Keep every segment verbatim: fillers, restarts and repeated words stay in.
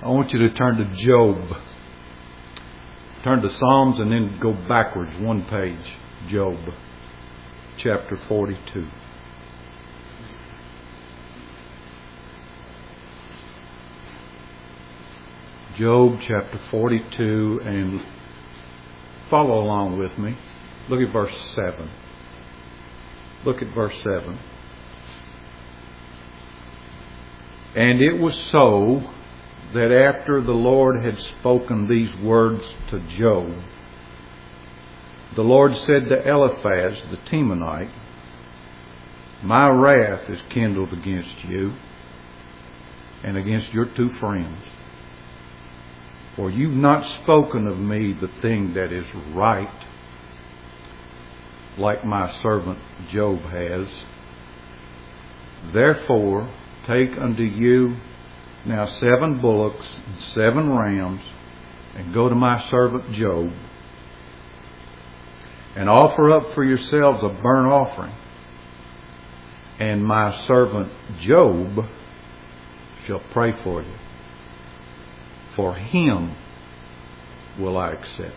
I want you to turn to Job. Turn to Psalms and then go backwards one page. Job, chapter forty-two. Job, chapter forty-two, and follow along with me. Look at verse seven. Look at verse seven. And it was so that after the Lord had spoken these words to Job, the Lord said to Eliphaz the Temanite, My wrath is kindled against you and against your two friends, for you've not spoken of me the thing that is right, like my servant Job has. Therefore, take unto you now seven bullocks and seven rams, and go to my servant Job, and offer up for yourselves a burnt offering. And my servant Job shall pray for you. For him will I accept.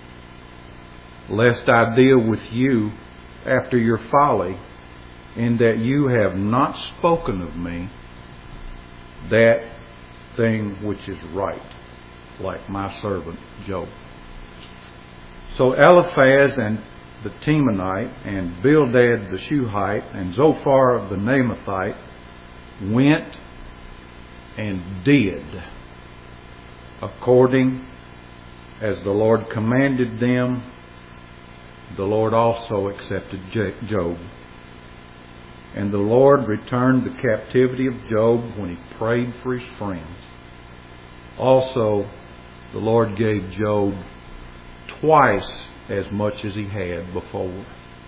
Lest I deal with you after your folly, in that you have not spoken of me that thing which is right, like my servant Job. So Eliphaz and the Temanite and Bildad the Shuhite and Zophar the Naamathite went and did according as the Lord commanded them. The Lord also accepted Job. And the Lord returned the captivity of Job when he prayed for his friends. Also, the Lord gave Job twice as much as he had before.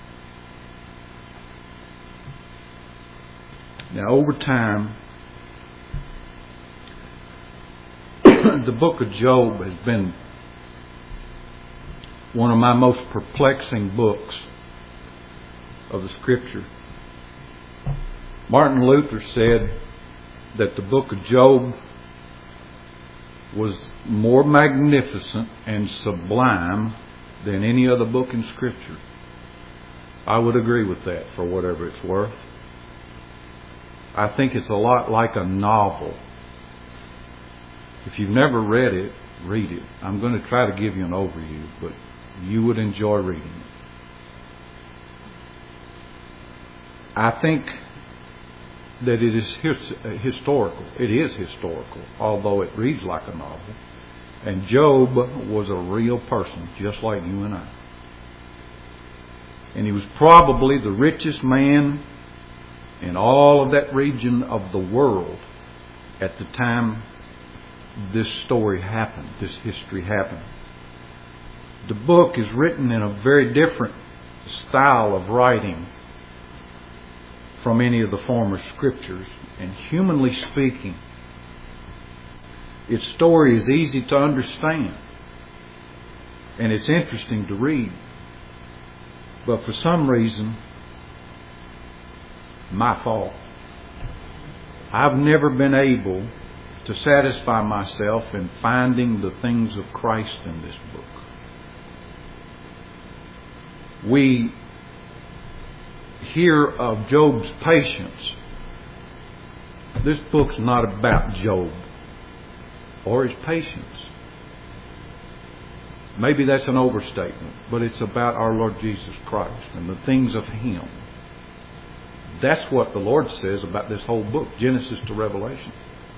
Now, over time, the book of Job has been one of my most perplexing books of the Scripture. Martin Luther said that the book of Job was more magnificent and sublime than any other book in Scripture. I would agree with that for whatever it's worth. I think it's a lot like a novel. If you've never read it, read it. I'm going to try to give you an overview, but you would enjoy reading it. I think that it is his, historical. It is historical, although it reads like a novel. And Job was a real person, just like you and I. And he was probably the richest man in all of that region of the world at the time this story happened, this history happened. The book is written in a very different style of writing from any of the former scriptures, and humanly speaking, its story is easy to understand and it's interesting to read. But for some reason, my fault, I've never been able to satisfy myself in finding the things of Christ in this book. We hear of Job's patience. This book's not about Job or his patience. Maybe that's an overstatement, but it's about our Lord Jesus Christ and the things of Him. That's what the Lord says about this whole book, Genesis to Revelation.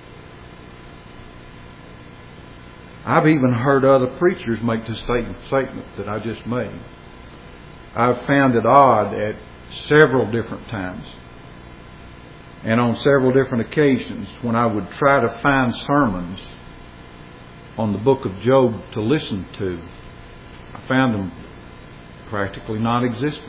I've even heard other preachers make the statement that I just made. I've found it odd at several different times and on several different occasions when I would try to find sermons on the book of Job to listen to. I found them practically non-existent.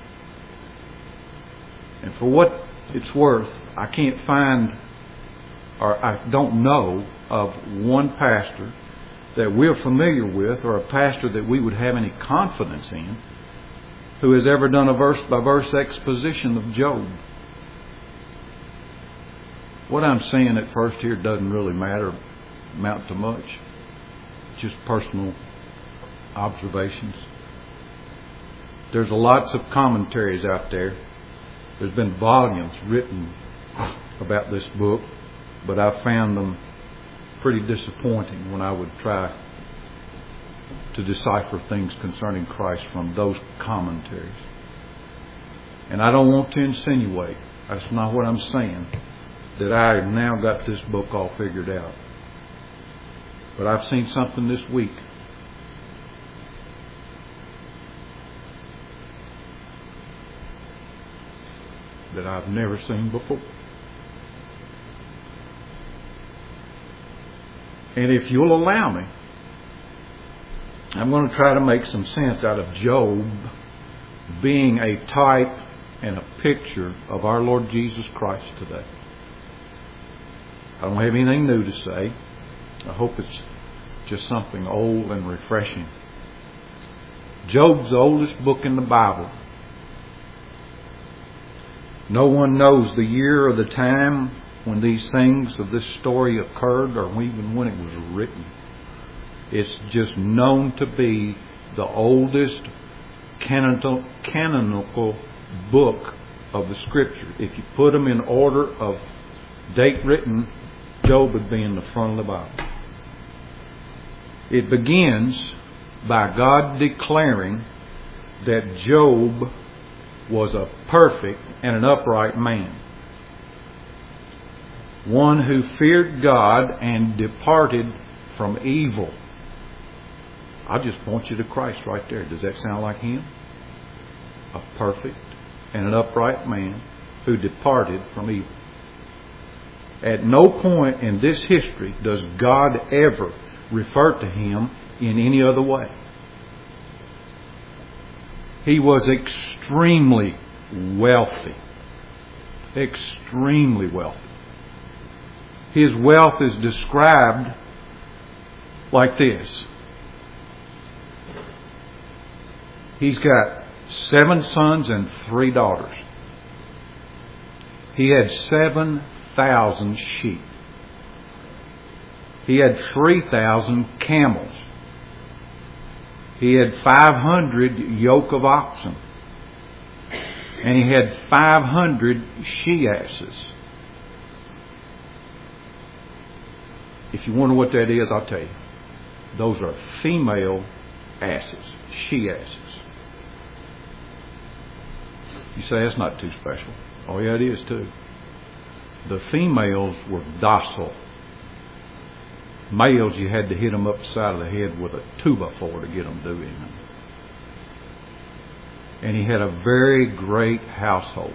And for what it's worth, I can't find, or I don't know of one pastor that we're familiar with, or a pastor that we would have any confidence in, who has ever done a verse-by-verse exposition of Job. What I'm saying at first here doesn't really matter amount to much. Just personal observations. There's lots of commentaries out there. There's been volumes written about this book, but I found them pretty disappointing when I would try to decipher things concerning Christ from those commentaries. And I don't want to insinuate, that's not what I'm saying, that I have now got this book all figured out. But I've seen something this week that I've never seen before. And if you'll allow me, I'm going to try to make some sense out of Job being a type and a picture of our Lord Jesus Christ today. I don't have anything new to say. I hope it's just something old and refreshing. Job's the oldest book in the Bible. No one knows the year or the time when these things of this story occurred, or even when it was written. It's just known to be the oldest canonical, canonical book of the Scripture. If you put them in order of date written, Job would be in the front of the Bible. It begins by God declaring that Job was a perfect and an upright man, one who feared God and departed from evil. I just point you to Christ right there. Does that sound like Him? A perfect and an upright man who departed from evil. At no point in this history does God ever refer to Him in any other way. He was extremely wealthy. Extremely wealthy. His wealth is described like this. He's got seven sons and three daughters. He had seven thousand sheep. He had three thousand camels. He had five hundred yoke of oxen. And he had five hundred she-asses. If you wonder what that is, I'll tell you. Those are female asses, she-asses. You say, that's not too special. Oh yeah, it is too. The females were docile. Males, you had to hit them upside of the head with a two by four to get them doing anything. And he had a very great household.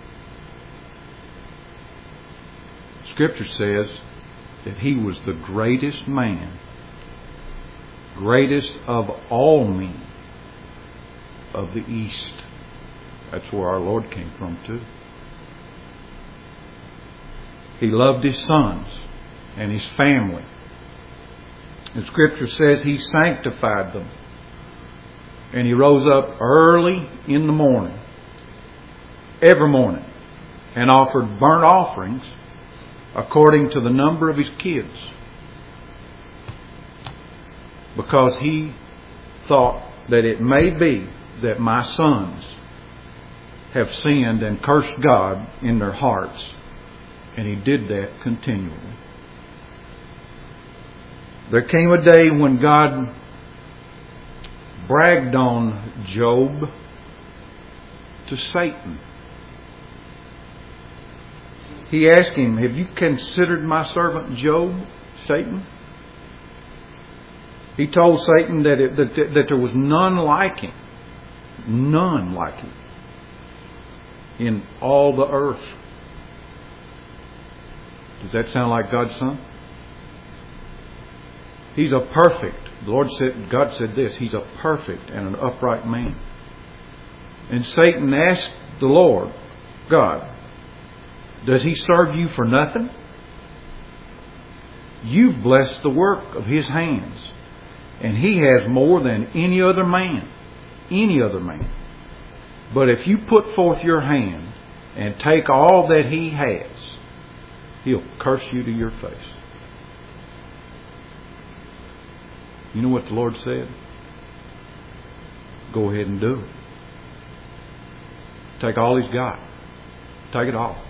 Scripture says that he was the greatest man, greatest of all men of the East. That's where our Lord came from too. He loved his sons and his family. The Scripture says he sanctified them. And he rose up early in the morning, every morning, and offered burnt offerings according to the number of his kids. Because he thought that it may be that my sons have sinned and cursed God in their hearts. And he did that continually. There came a day when God bragged on Job to Satan. He asked him, have you considered my servant Job, Satan? He told Satan that, it, that, that there was none like him. None like him in all the earth. Does that sound like God's Son? He's a perfect. The Lord said, God said this, He's a perfect and an upright man. And Satan asked the Lord, God, does He serve you for nothing? You've blessed the work of His hands. And He has more than any other man. Any other man. But if you put forth your hand and take all that He has, He'll curse you to your face. You know what the Lord said? Go ahead and do it. Take all he's got. Take it all.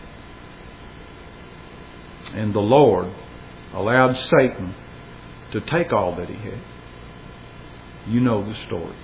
And the Lord allowed Satan to take all that he had. You know the story.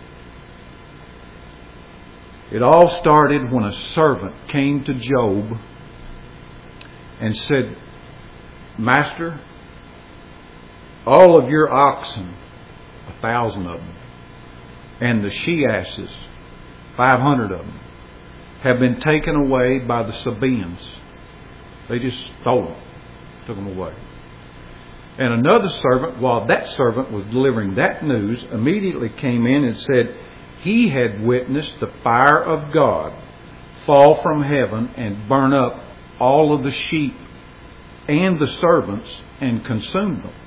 It all started when a servant came to Job and said, Master, all of your oxen, a thousand of them, and the she-asses, five hundred of them, have been taken away by the Sabaeans. They just stole them, took them away. And another servant, while that servant was delivering that news, immediately came in and said he had witnessed the fire of God fall from heaven and burn up all of the sheep and the servants and consume them.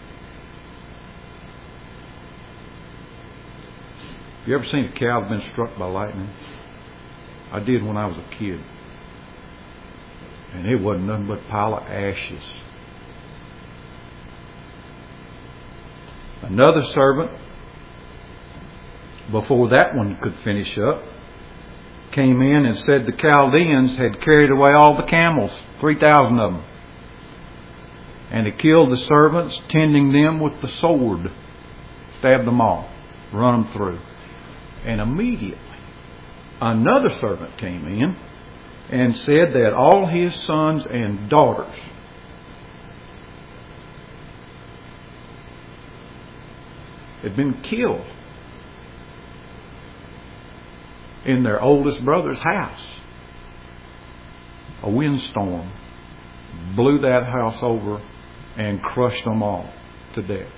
You ever seen a cow that's been struck by lightning? I did when I was a kid. And it wasn't nothing but a pile of ashes. Another servant, before that one could finish up, came in and said the Chaldeans had carried away all the camels, three thousand of them. And had killed the servants, tending them with the sword. Stabbed them all, run them through. And immediately, another servant came in and said that all his sons and daughters had been killed in their oldest brother's house. A windstorm blew that house over and crushed them all to death.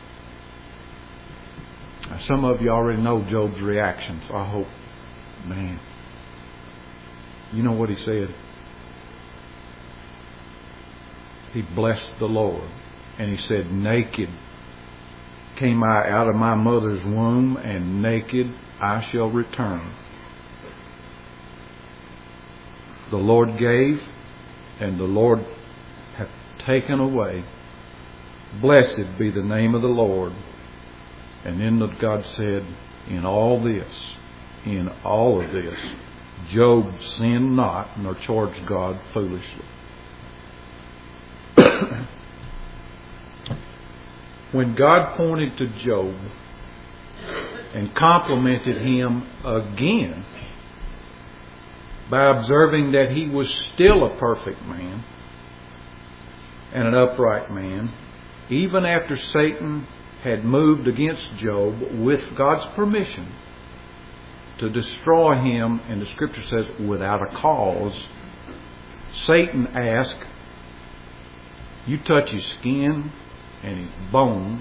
Now, some of you already know Job's reaction, so I hope, man, you know what he said? He blessed the Lord, and he said, naked came I out of my mother's womb, and naked I shall return. The Lord gave, and the Lord hath taken away. Blessed be the name of the Lord. And then God said, in all this, in all of this, Job sinned not, nor charged God foolishly. When God pointed to Job and complimented him again by observing that he was still a perfect man and an upright man, even after Satan had moved against Job with God's permission to destroy him, and the Scripture says without a cause, Satan asked, you touch his skin and his bones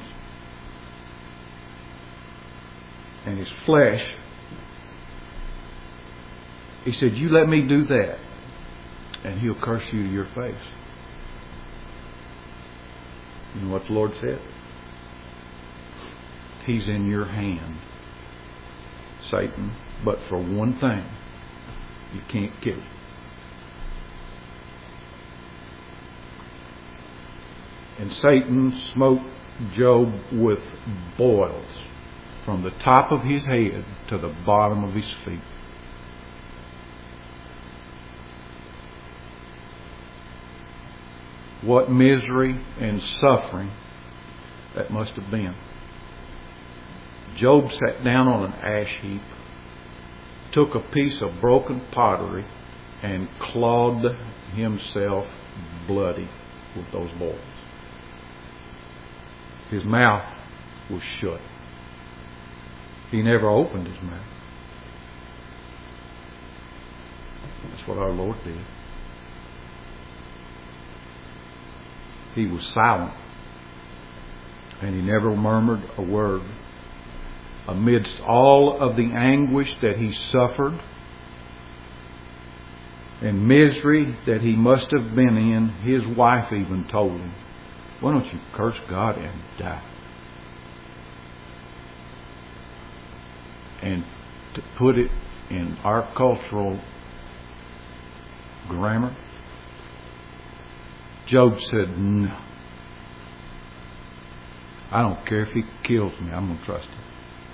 and his flesh. He said, you let me do that and he'll curse you to your face. You know what the Lord said? He's in your hand, Satan, but for one thing, you can't kill him. And Satan smote Job with boils from the top of his head to the bottom of his feet. What misery and suffering that must have been. Job sat down on an ash heap, took a piece of broken pottery, and clawed himself bloody with those boils. His mouth was shut. He never opened his mouth. That's what our Lord did. He was silent, and he never murmured a word. Amidst all of the anguish that he suffered and misery that he must have been in, his wife even told him, why don't you curse God and die? And to put it in our cultural grammar, Job said, no. I don't care if he kills me, I'm going to trust him.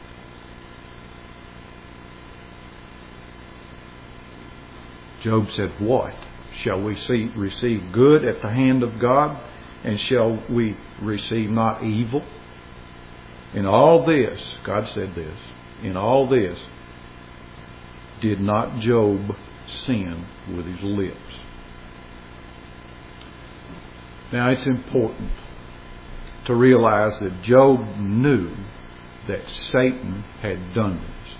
Job said, what? Shall we see, receive good at the hand of God? And shall we receive not evil? In all this, God said this, in all this, did not Job sin with his lips? Now it's important to realize that Job knew that Satan had done this.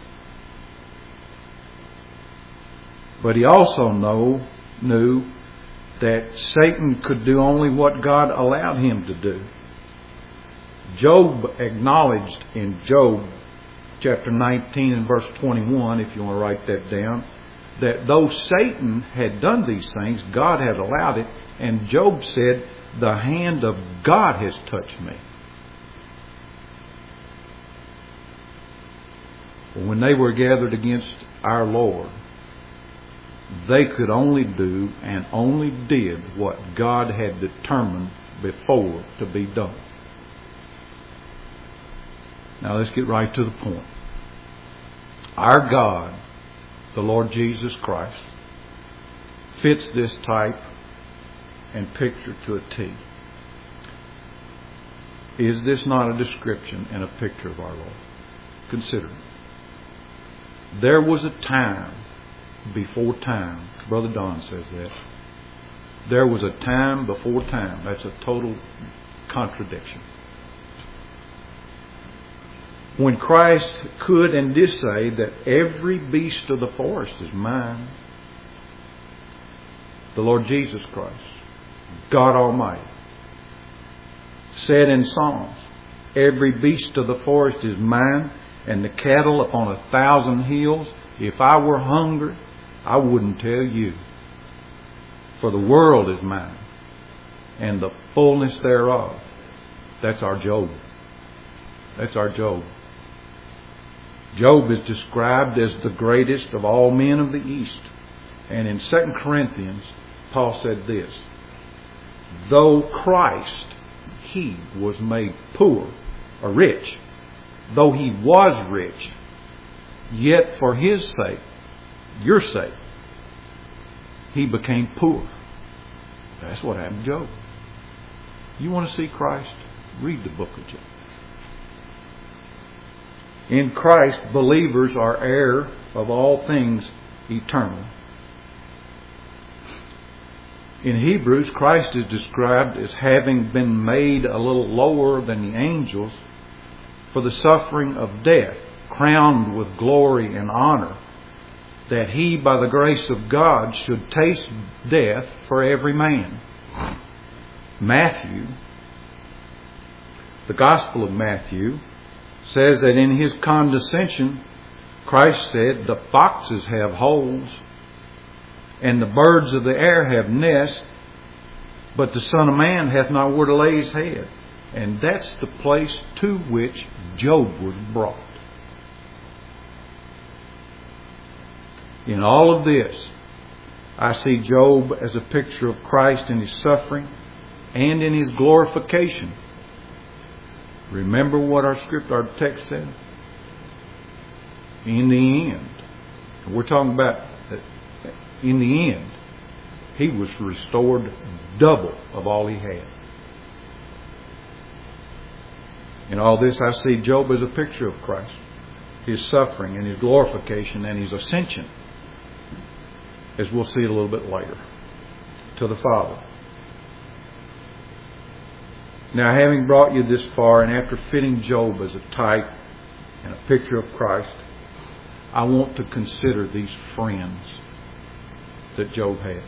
But he also know, knew that Satan could do only what God allowed him to do. Job acknowledged in Job chapter nineteen and verse twenty-one, if you want to write that down, that though Satan had done these things, God had allowed it, and Job said, the hand of God has touched me. When they were gathered against our Lord, they could only do and only did what God had determined before to be done. Now let's get right to the point. Our God, the Lord Jesus Christ, fits this type and picture to a T. Is this not a description and a picture of our Lord? Consider it. There was a time before time. Brother Don says that. There was a time before time. That's a total contradiction. When Christ could and did say that every beast of the forest is mine, the Lord Jesus Christ, God Almighty, said in Psalms, every beast of the forest is mine, and the cattle upon a thousand hills. If I were hungry, I wouldn't tell you. For the world is mine, and the fullness thereof. That's our Job. That's our Job. Job is described as the greatest of all men of the East. And in Second Corinthians, Paul said this, though Christ, he was made poor or rich, though he was rich, yet for his sake, your sake, he became poor. That's what happened to Job. You want to see Christ? Read the book of Job. In Christ, believers are heir of all things eternal. In Hebrews, Christ is described as having been made a little lower than the angels for the suffering of death, crowned with glory and honor, that he, by the grace of God, should taste death for every man. Matthew, the Gospel of Matthew, says that in his condescension, Christ said, the foxes have holes, and the birds of the air have nests, but the Son of Man hath not where to lay his head. And that's the place to which Job was brought. In all of this, I see Job as a picture of Christ in his suffering and in his glorification. Remember what our script, our text said? In the end. We're talking about in the end, he was restored double of all he had. In all this, I see Job as a picture of Christ, his suffering and his glorification and his ascension, as we'll see a little bit later, to the Father. Now, having brought you this far, and after fitting Job as a type and a picture of Christ, I want to consider these friends that Job had.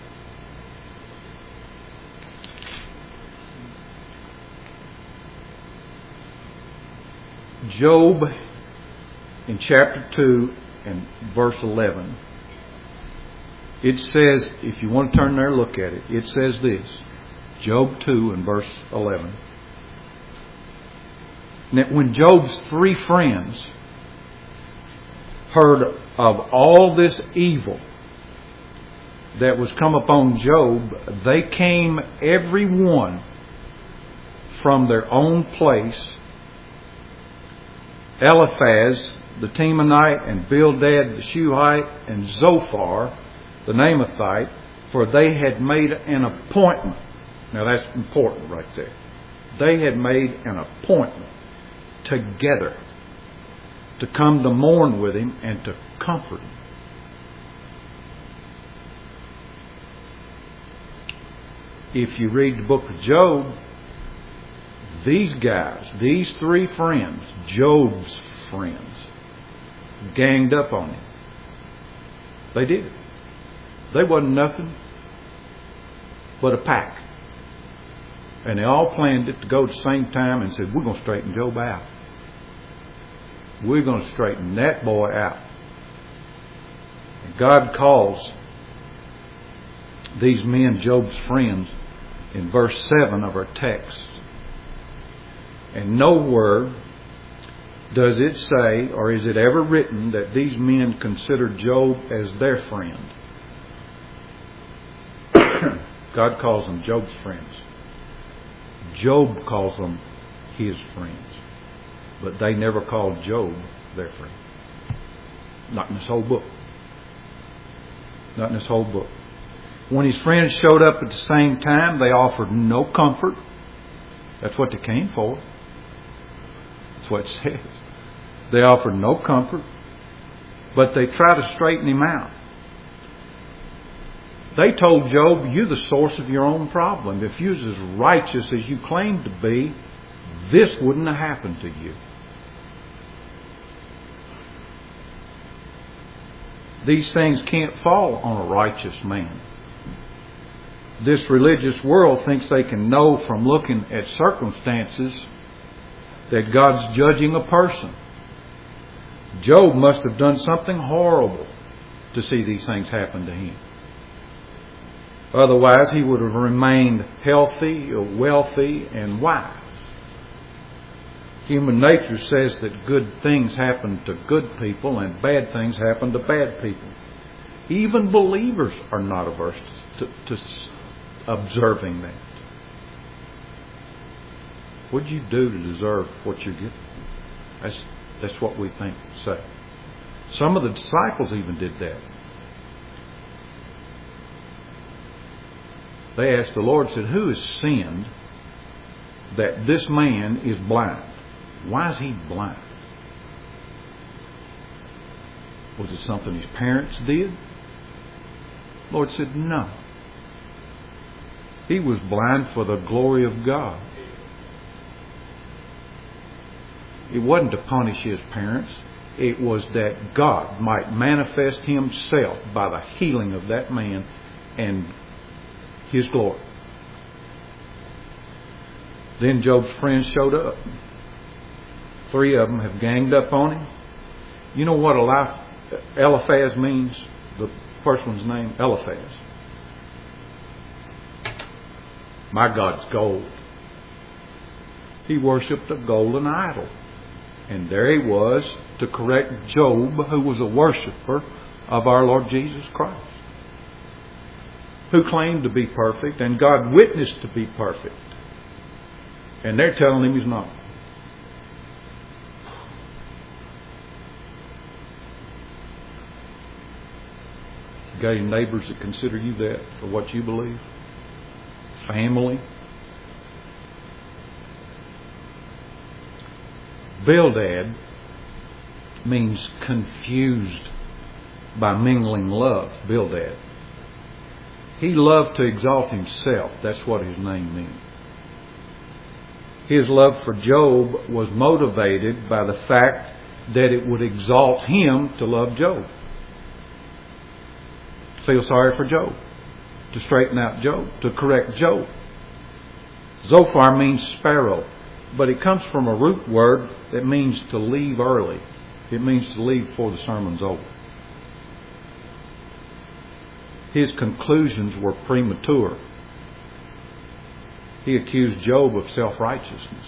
Job, in chapter two and verse eleven, it says, if you want to turn there and look at it, it says this. Job two and verse eleven. Now, when Job's three friends heard of all this evil that was come upon Job, they came every one from their own place Eliphaz the Temanite, and Bildad the Shuhite, and Zophar the Naamathite, for they had made an appointment. Now that's important right there. They had made an appointment together to come to mourn with him and to comfort him. If you read the book of Job, these guys, these three friends, Job's friends, ganged up on him. They did. They wasn't nothing but a pack. And they all planned it to go at the same time and said, we're going to straighten Job out. We're going to straighten that boy out. And God calls these men Job's friends in verse seven of our text. And nowhere does it say, or is it ever written, that these men considered Job as their friend. God calls them Job's friends. Job calls them his friends. But they never called Job their friend. Not in this whole book. Not in this whole book. When his friends showed up at the same time, they offered no comfort. That's what they came for. That's what it says. They offered no comfort, but they tried to straighten him out. They told Job, you're the source of your own problem. If you was as righteous as you claim to be, this wouldn't have happened to you. These things can't fall on a righteous man. This religious world thinks they can know from looking at circumstances that God's judging a person. Job must have done something horrible to see these things happen to him. Otherwise, he would have remained healthy, wealthy, and wise. Human nature says that good things happen to good people and bad things happen to bad people. Even believers are not averse to, to observing that. What did you do to deserve what you're getting? That's, that's what we think, say. Some of the disciples even did that. They asked the Lord, said, who has sinned that this man is blind? Why is he blind? Was it something his parents did? The Lord said, no. He was blind for the glory of God. It wasn't to punish his parents. It was that God might manifest himself by the healing of that man and his glory. Then Job's friends showed up. Three of them have ganged up on him. You know what Eliphaz means? The first one's name, Eliphaz. My God's gold. He worshipped a golden idol. And there he was to correct Job, who was a worshiper of our Lord Jesus Christ, who claimed to be perfect, and God witnessed to be perfect. And they're telling him he's not. You got any neighbors that consider you that for what you believe? Family? Bildad means confused by mingling love. Bildad. He loved to exalt himself. That's what his name means. His love for Job was motivated by the fact that it would exalt him to love Job. Feel sorry for Job. To straighten out Job. To correct Job. Zophar means sparrow. But it comes from a root word that means to leave early. It means to leave before the sermon's over. His conclusions were premature. He accused Job of self-righteousness.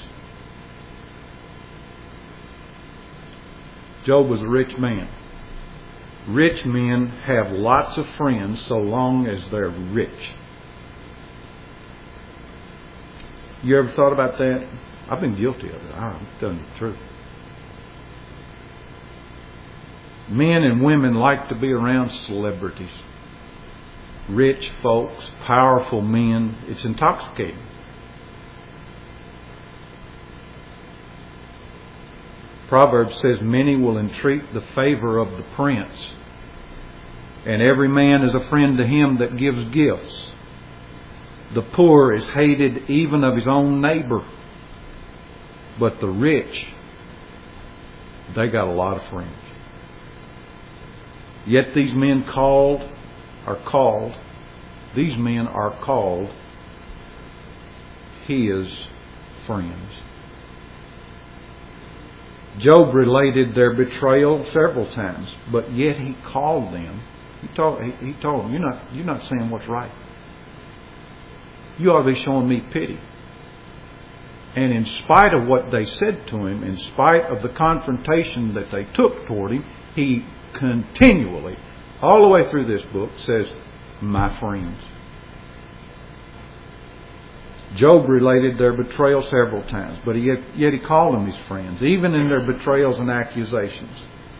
Job was a rich man. Rich men have lots of friends so long as they're rich. You ever thought about that? I've been guilty of it. I'm telling you the truth. Men and women like to be around celebrities. Rich folks, powerful men. It's intoxicating. Proverbs says, many will entreat the favor of the prince, and every man is a friend to him that gives gifts. The poor is hated even of his own neighbor, but the rich, they got a lot of friends. Yet these men called, are called, these men are called his friends. Job related their betrayal several times, but yet he called them. He told, he, he told them, you're not, you're not saying what's right. You ought to be showing me pity. And in spite of what they said to him, in spite of the confrontation that they took toward him, he continually, all the way through this book, says, my friends. Job related their betrayal several times, but he, yet he called them his friends, even in their betrayals and accusations.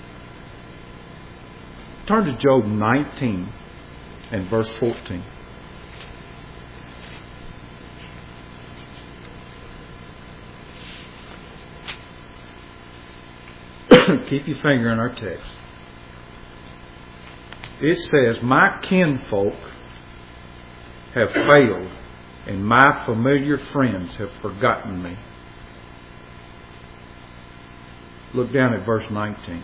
Turn to Job nineteen and verse fourteen. Keep your finger in our text. It says, my kinfolk have failed, and my familiar friends have forgotten me. Look down at verse nineteen.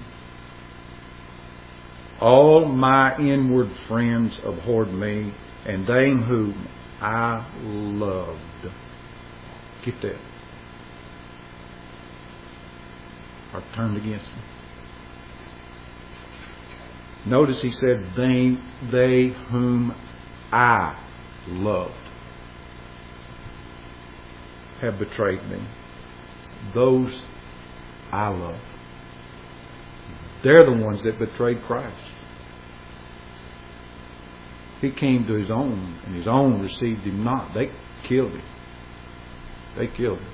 All my inward friends abhorred me, and they whom I loved. Get that. Are turned against me. Notice he said, they, they whom I loved have betrayed me. Those I love. They're the ones that betrayed Christ. He came to his own, and his own received him not. They killed him. They killed him.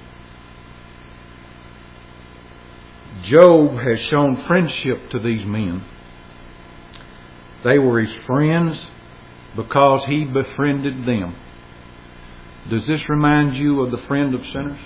Job has shown friendship to these men. They were his friends because he befriended them. Does this remind you of the friend of sinners?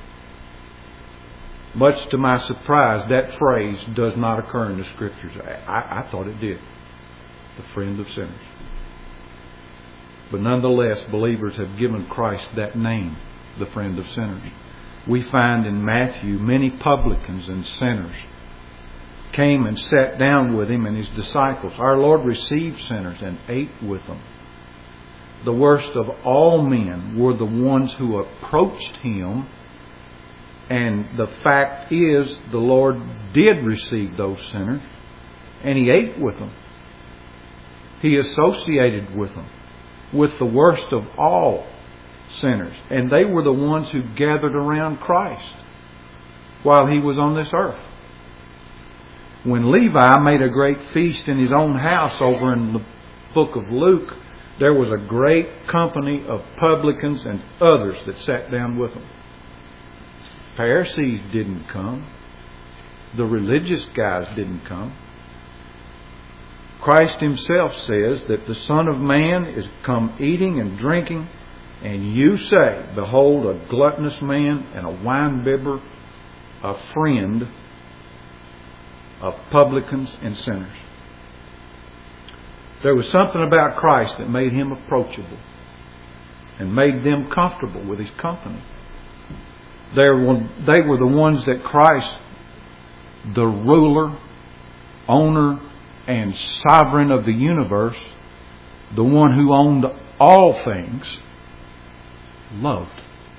Much to my surprise, that phrase does not occur in the Scriptures. I, I thought it did. The friend of sinners. But nonetheless, believers have given Christ that name, the friend of sinners. We find in Matthew many publicans and sinners came and sat down with him and his disciples. Our Lord received sinners and ate with them. The worst of all men were the ones who approached him, and the fact is the Lord did receive those sinners, and he ate with them. He associated with them, with the worst of all sinners, and they were the ones who gathered around Christ while he was on this earth. When Levi made a great feast in his own house over in the book of Luke, there was a great company of publicans and others that sat down with him. Pharisees didn't come. The religious guys didn't come. Christ himself says that the Son of Man is come eating and drinking, and you say, behold, a gluttonous man and a winebibber, a friend of publicans and sinners. There was something about Christ that made him approachable and made them comfortable with his company. They were, they were the ones that Christ, the ruler, owner, and sovereign of the universe, the one who owned all things, loved.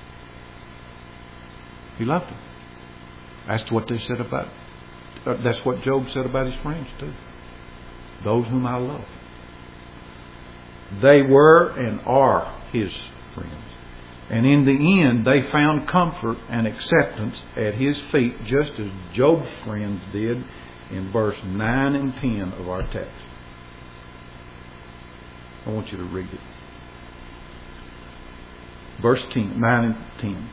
He loved them. That's what they said about That's what Job said about his friends too. Those whom I love. They were and are his friends. And in the end, they found comfort and acceptance at his feet, just as Job's friends did in verse nine and ten of our text. I want you to read it. Verse ten, nine and ten.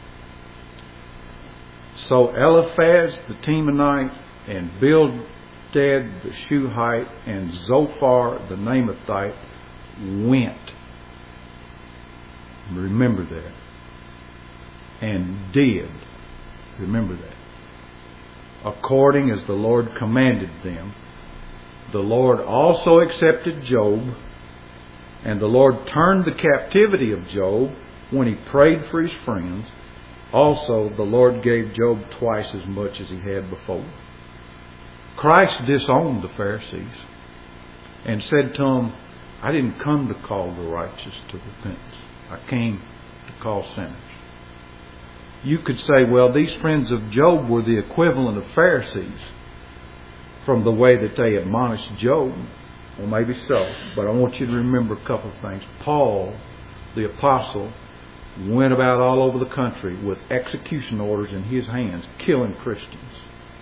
So Eliphaz the Temanite and Bildad the Shuhite and Zophar the Naamathite went. Remember that. And did. Remember that. According as the Lord commanded them. The Lord also accepted Job, and the Lord turned the captivity of Job when he prayed for his friends. Also, the Lord gave Job twice as much as he had before. Christ disowned the Pharisees and said to them, I didn't come to call the righteous to repentance. I came to call sinners. You could say, well, these friends of Job were the equivalent of Pharisees from the way that they admonished Job. Well, maybe so. But I want you to remember a couple of things. Paul, the apostle, went about all over the country with execution orders in his hands, killing Christians.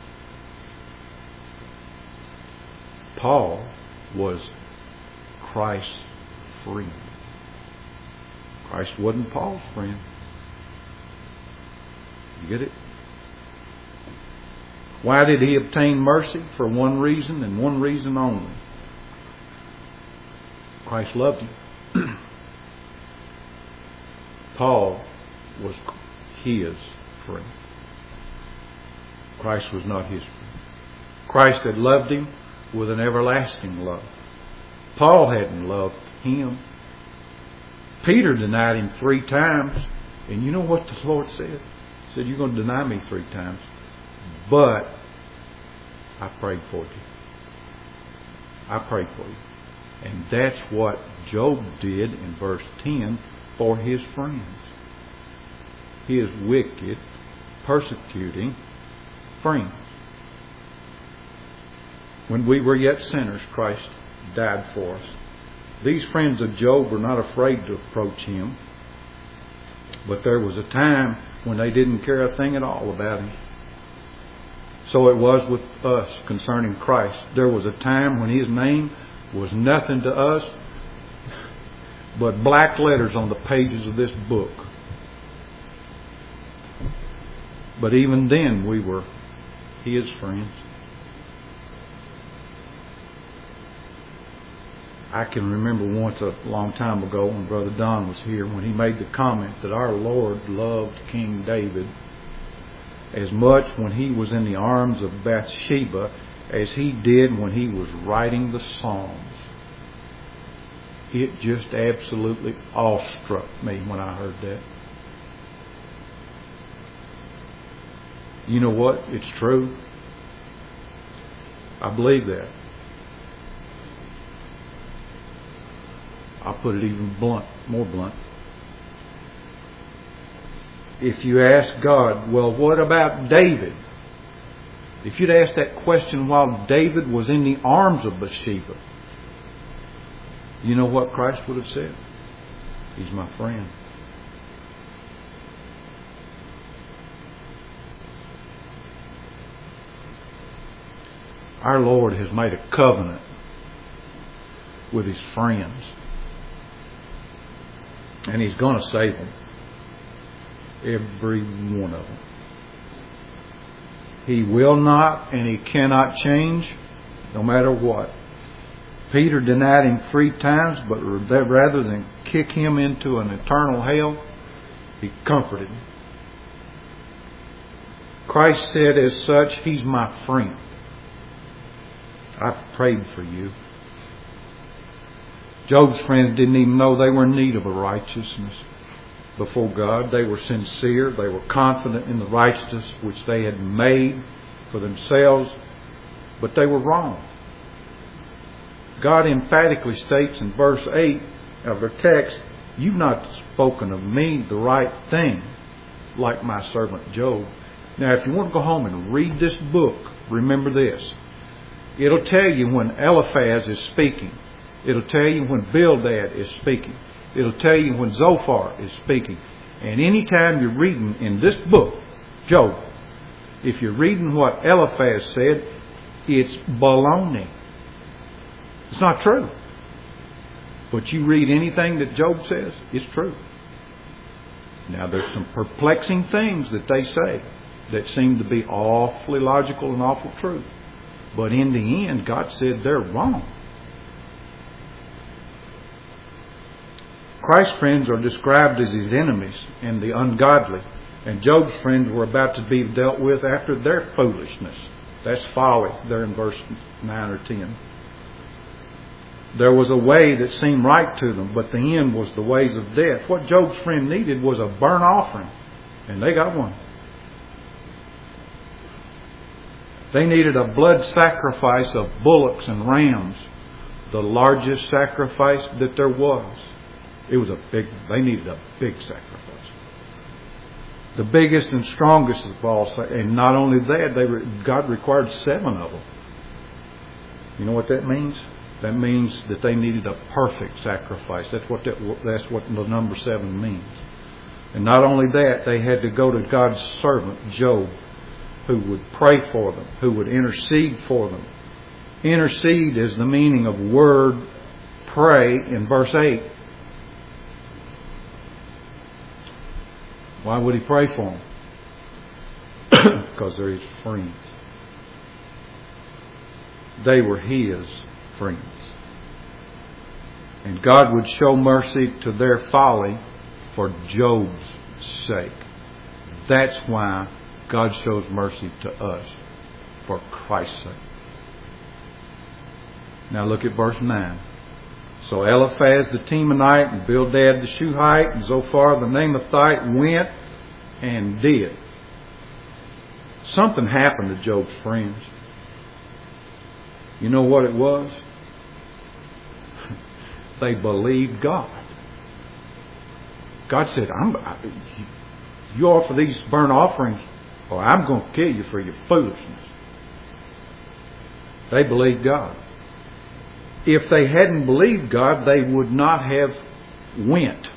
Paul was Christ's friend. Christ wasn't Paul's friend. You get it? Why did he obtain mercy? For one reason and one reason only. Christ loved him. Paul was his friend. Christ was not his friend. Christ had loved him with an everlasting love. Paul hadn't loved him. Peter denied him three times. And you know what the Lord said? He said, you're going to deny me three times. But I prayed for you. I prayed for you. And that's what Job did in verse ten for his friends. His wicked, persecuting friends. When we were yet sinners, Christ died for us. These friends of Job were not afraid to approach him. But there was a time when they didn't care a thing at all about him. So it was with us concerning Christ. There was a time when his name was nothing to us but black letters on the pages of this book. But even then we were his friends. I can remember once a long time ago when Brother Don was here, when he made the comment that our Lord loved King David as much when he was in the arms of Bathsheba as he did when he was writing the Psalms. It just absolutely awestruck me when I heard that. You know what? It's true. I believe that. I'll put it even blunt, more blunt. If you ask God, well, what about David? If you'd asked that question while David was in the arms of Bathsheba, you know what Christ would have said? He's my friend. Our Lord has made a covenant with his friends. And he's going to save them. Every one of them. He will not and he cannot change no matter what. Peter denied him three times, but rather than kick him into an eternal hell, he comforted him. Christ said as such, he's my friend. I've prayed for you. Job's friends didn't even know they were in need of a righteousness before God. They were sincere. They were confident in the righteousness which they had made for themselves. But they were wrong. God emphatically states in verse eight of the text, you've not spoken of me the right thing, like my servant Job. Now, if you want to go home and read this book, remember this. It'll tell you when Eliphaz is speaking. It'll tell you when Bildad is speaking. It'll tell you when Zophar is speaking. And anytime you're reading in this book, Job, if you're reading what Eliphaz said, it's baloney. It's not true. But you read anything that Job says, it's true. Now, there's some perplexing things that they say that seem to be awfully logical and awful true. But in the end, God said they're wrong. Christ's friends are described as his enemies and the ungodly. And Job's friends were about to be dealt with after their foolishness. That's folly there in verse nine or ten. There was a way that seemed right to them, but the end was the ways of death. What Job's friend needed was a burnt offering, and they got one. They needed a blood sacrifice of bullocks and rams, the largest sacrifice that there was. It was a big, they needed a big sacrifice. The biggest and strongest of all, and not only that, they were, God required seven of them. You know what that means? That means that they needed a perfect sacrifice. That's what that, that's what the number seven means. And not only that, they had to go to God's servant, Job, who would pray for them, who would intercede for them. Intercede is the meaning of word pray in verse eight. Why would he pray for them? Because they're his friends. They were his friends. And God would show mercy to their folly for Job's sake. That's why God shows mercy to us, for Christ's sake. Now look at verse nine. So Eliphaz the Temanite and Bildad the Shuhite and Zophar the Naamathite went and did. Something happened to Job's friends. You know what it was? They believed God. God said, I'm, you offer these burnt offerings, or I'm going to kill you for your foolishness. They believed God. If they hadn't believed God, they would not have went.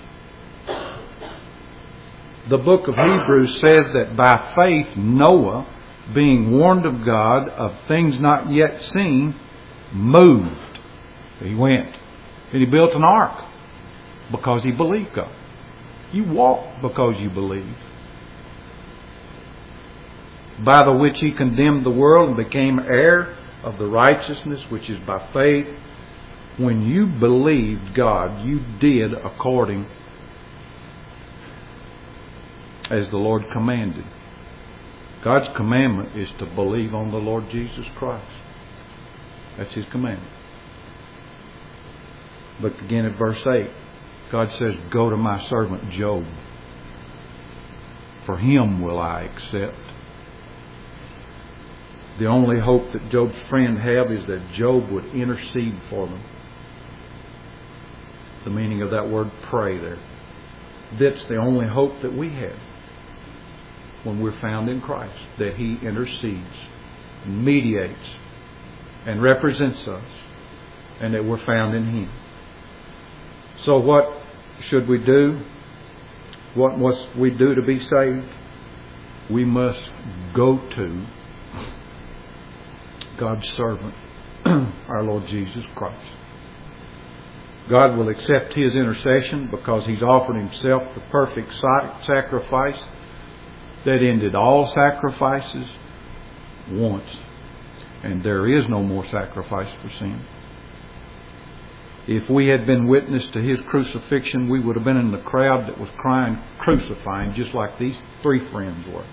The book of Hebrews says that by faith Noah, being warned of God of things not yet seen, moved. He went. And he built an ark because he believed God. You walk because you believe. By the which he condemned the world and became heir of the righteousness which is by faith. When you believed God, you did according as the Lord commanded. God's commandment is to believe on the Lord Jesus Christ. That's His commandment. Look again at verse eight. God says, go to my servant Job. For him will I accept. The only hope that Job's friend have is that Job would intercede for them. The meaning of that word pray there. That's the only hope that we have when we're found in Christ. That He intercedes, and mediates, and represents us. And that we're found in Him. So what should we do? What must we do to be saved? We must go to God's servant, our Lord Jesus Christ. God will accept His intercession because He's offered Himself the perfect sacrifice that ended all sacrifices once. And there is no more sacrifice for sin. If we had been witness to His crucifixion, we would have been in the crowd that was crying, crucify Him, just like these three friends were.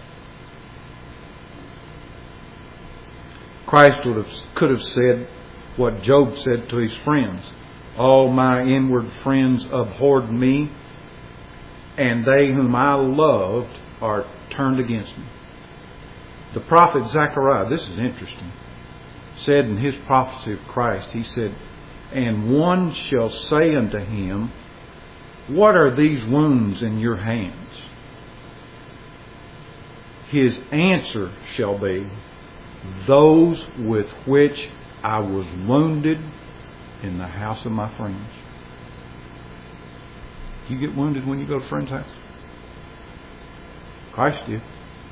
Christ would have, could have said what Job said to his friends. All my inward friends abhorred me, and they whom I loved are turned against me. The prophet Zechariah, this is interesting, said in his prophecy of Christ, he said, and one shall say unto him, what are these wounds in your hands? His answer shall be, those with which I was wounded in the house of my friends. You get wounded when you go to a friend's house? Christ did.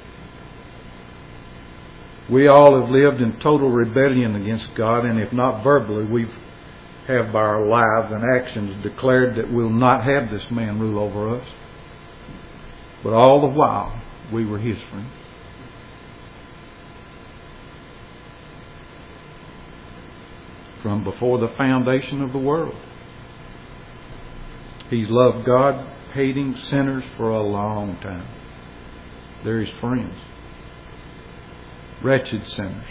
We all have lived in total rebellion against God, and if not verbally, we've have by our lives and actions declared that we'll not have this man rule over us. But all the while, we were His friends. From before the foundation of the world. He's loved God, hating sinners for a long time. They're His friends. Wretched sinners.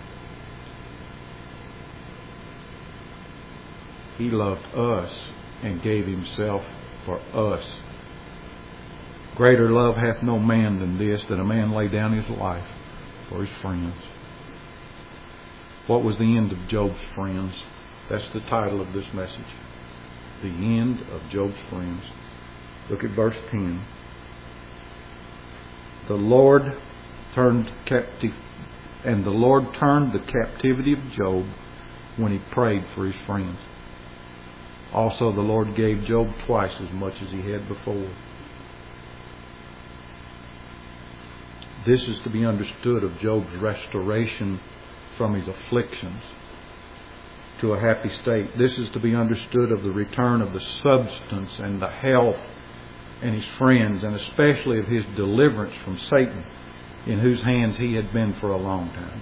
He loved us and gave Himself for us. Greater love hath no man than this, that a man lay down his life for his friends. What was the end of Job's friends? That's the title of this message. The end of Job's friends. Look at verse ten. The Lord turned captive, and the Lord turned the captivity of Job when he prayed for his friends. Also the Lord gave Job twice as much as he had before. This is to be understood of Job's restoration from his afflictions to a happy state. This is to be understood of the return of the substance and the health and his friends, and especially of his deliverance from Satan, in whose hands he had been for a long time.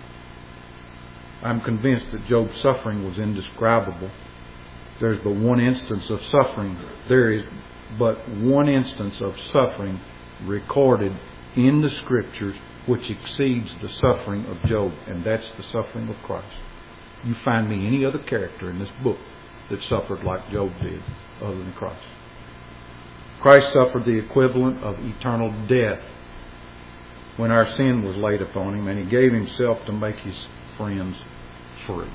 I'm convinced that Job's suffering was indescribable. There's but one instance of suffering. There is but one instance of suffering recorded in the Scriptures which exceeds the suffering of Job, and that's the suffering of Christ. You find me any other character in this book that suffered like Job did other than Christ. Christ suffered the equivalent of eternal death when our sin was laid upon Him, and He gave Himself to make His friends free.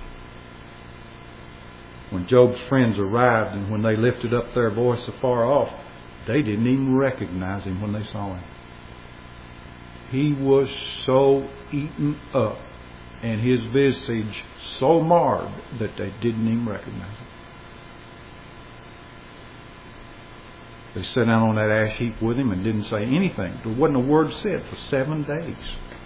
When Job's friends arrived and when they lifted up their voice afar off, they didn't even recognize Him when they saw Him. He was so eaten up and His visage so marred that they didn't even recognize Him. They sat down on that ash heap with Him and didn't say anything. There wasn't a word said for seven days.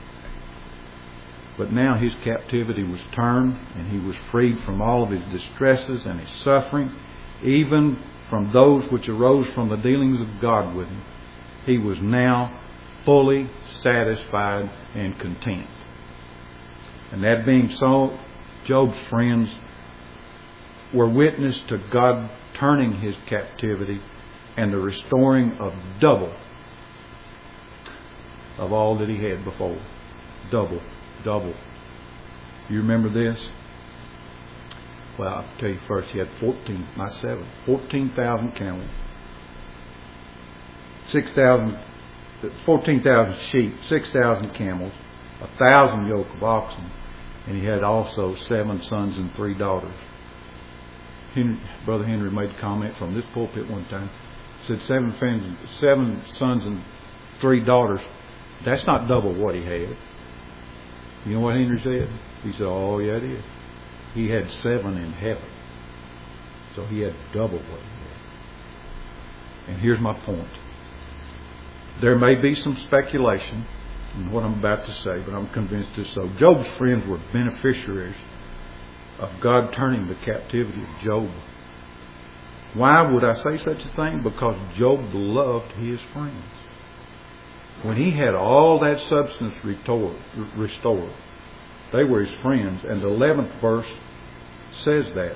But now His captivity was turned and He was freed from all of His distresses and His suffering, even from those which arose from the dealings of God with Him. He was now fully satisfied and content. And that being so, Job's friends were witness to God turning his captivity and the restoring of double of all that he had before. Double, double. You remember this? Well, I'll tell you first, he had fourteen, not seven, fourteen thousand camels, six thousand, fourteen thousand sheep, six thousand camels, a thousand yoke of oxen, and he had also seven sons and three daughters. Henry, Brother Henry made a comment from this pulpit one time. Said seven, friends, seven sons and three daughters. That's not double what he had. You know what Henry said? He said, oh yeah it is. He had seven in heaven. So he had double what he had. And here's my point. There may be some speculation in what I'm about to say, but I'm convinced it's so. Job's friends were beneficiaries of God turning the captivity of Job. Why would I say such a thing? Because Job loved his friends. When he had all that substance restored, restored, they were his friends. And the eleventh verse says that.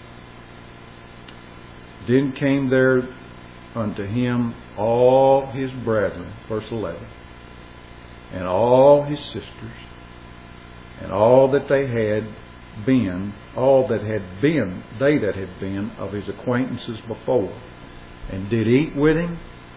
Then came there unto him all his brethren, verse eleven, and all his sisters, and all that they had been, all that had been, they that had been of his acquaintances before, and did eat with him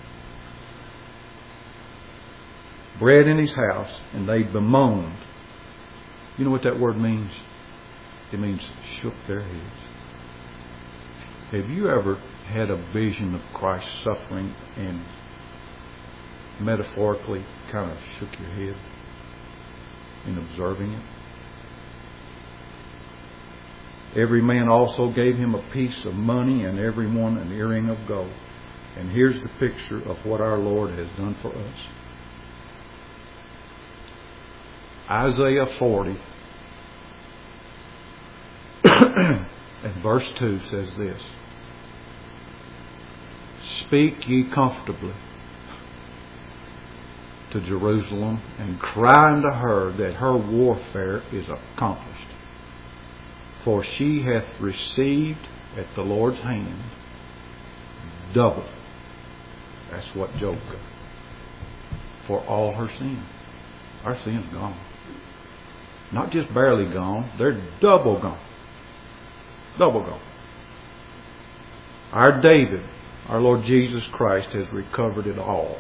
bread in his house, and they bemoaned. You know what that word means? It means shook their heads. Have you ever had a vision of Christ suffering and metaphorically kind of shook your head in observing it? Every man also gave him a piece of money, and every one an earring of gold. And here's the picture of what our Lord has done for us. Isaiah forty and verse two says this. Speak ye comfortably to Jerusalem and cry unto her that her warfare is accomplished. For she hath received at the Lord's hand double. That's what Job got. For all her sin. Our sin's gone. Not just barely gone, they're double gone. Double gone. Our David, our Lord Jesus Christ, has recovered it all.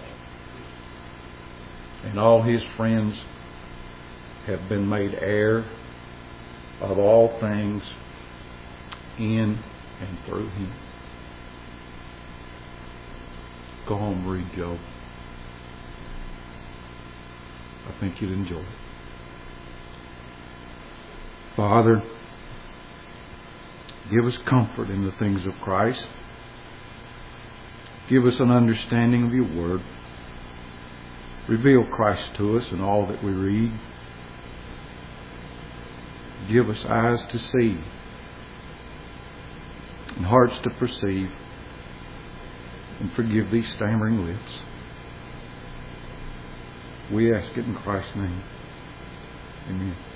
And all his friends have been made heir of all things in and through him. Go home and read Job. I think you'd enjoy it. Father, give us comfort in the things of Christ. Give us an understanding of your word. Reveal Christ to us in all that we read. Give us eyes to see and hearts to perceive, and forgive these stammering lips. We ask it in Christ's name. Amen.